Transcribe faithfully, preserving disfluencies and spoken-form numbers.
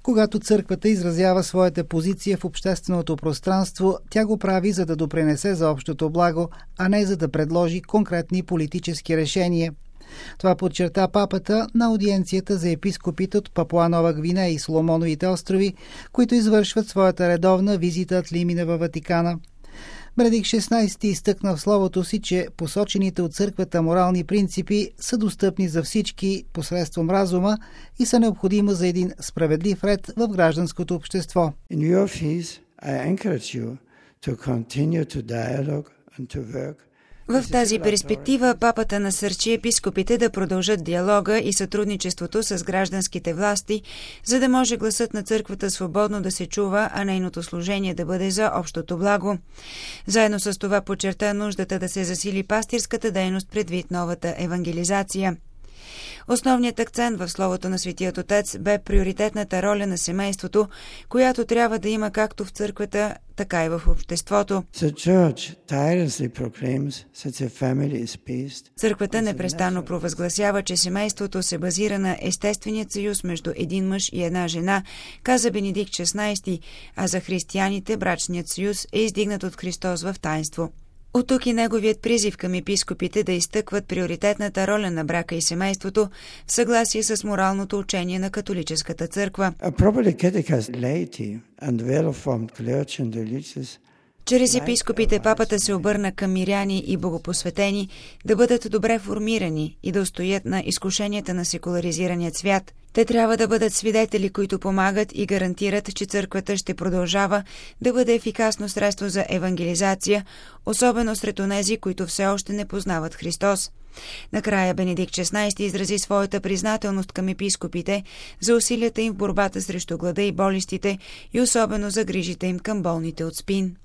Когато църквата изразява своята позиция в общественото пространство, тя го прави за да допринесе за общото благо, а не за да предложи конкретни политически решения. Това подчерта папата на аудиенцията за епископите от Папуа Нова Гвинея и Соломоновите острови, които извършват своята редовна визита от Лимина във Ватикана. Бенедикт шестнайсети изтъкна в словото си, че посочените от църквата морални принципи са достъпни за всички посредством разума и са необходими за един справедлив ред в гражданското общество. In your feast, I encourage you to continue to dialogue and to work. В тази перспектива папата насърчи епископите да продължат диалога и сътрудничеството с гражданските власти, за да може гласът на църквата свободно да се чува, а нейното служение да бъде за общото благо. Заедно с това подчерта нуждата да се засили пастирската дейност предвид новата евангелизация. Основният акцент в словото на Светият Отец бе приоритетната роля на семейството, която трябва да има както в църквата, така и в обществото. Църквата непрестанно провъзгласява, че семейството се базира на естественият съюз между един мъж и една жена, каза Бенедикт шестнайсети, а за християните брачният съюз е издигнат от Христос в таинство. От тук и неговият призив към епископите да изтъкват приоритетната роля на брака и семейството в съгласие с моралното учение на католическата църква. Чрез епископите папата се обърна към миряни и богопосветени да бъдат добре формирани и да устоят на изкушенията на секуларизираният свят. Те трябва да бъдат свидетели, които помагат и гарантират, че църквата ще продължава да бъде ефикасно средство за евангелизация, особено сред онези, които все още не познават Христос. Накрая Бенедикт шестнайсети изрази своята признателност към епископите за усилията им в борбата срещу глада и болестите и особено за грижите им към болните от СПИН.